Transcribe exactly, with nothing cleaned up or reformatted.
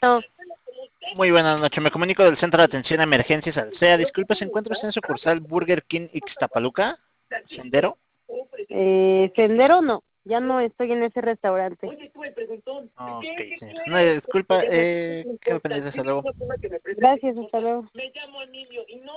No, Muy buenas noches, me comunico del Centro de Atención a Emergencias Alsea. Disculpe, ¿se encuentra usted en sucursal Burger King Ixtapaluca? ¿Sendero? eh, Sendero no, ya no estoy en ese restaurante. Ok, señor. No, disculpa, eh, quedo pendiente, hasta luego. Gracias, hasta luego.